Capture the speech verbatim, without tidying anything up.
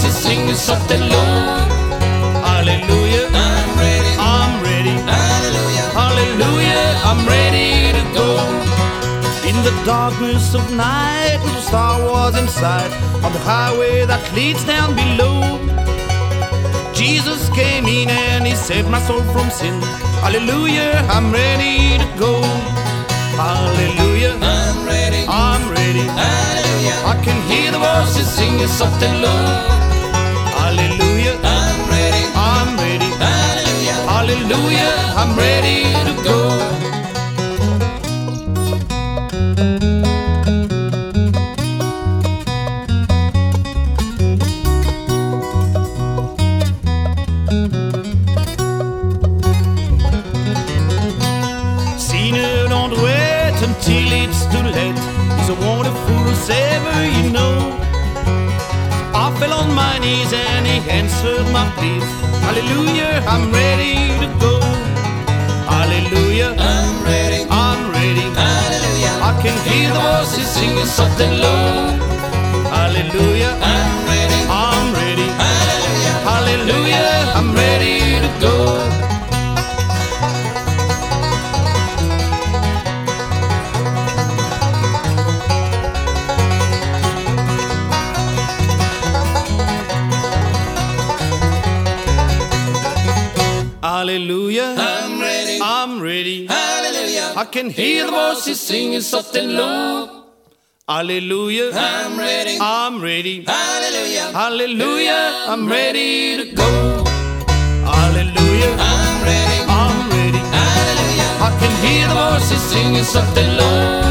voices singing soft and low. Hallelujah, I'm ready, I'm ready. hallelujah, Hallelujah, I'm ready to go. In the darkness of night, the star was in sight on the highway that leads down below. Jesus came in and he saved my soul from sin. Hallelujah, I'm ready to go. Hallelujah, I'm ready, I'm ready. hallelujah, I can hear the voices singing soft and low. Hallelujah, I'm ready, I'm ready. hallelujah, Hallelujah, I'm ready to go. Sinner, don't wait until it's too late. He's a wonderful Savior, you know. I fell on my knees and he answered my pleas. Hallelujah, I'm ready to go. Hallelujah, I'm ready, I'm ready. hallelujah, I can hear the voices singing soft and low. Hallelujah, I'm ready, I'm ready. hallelujah, Hallelujah, I'm ready to go. Hallelujah, I'm ready, I'm ready. hallelujah, I can hear the voices singing soft and low. Hallelujah, I'm ready, I'm ready. hallelujah, Hallelujah, I'm ready to go. Hallelujah, I'm ready, I'm ready. hallelujah, I can hear the voices singing soft and low.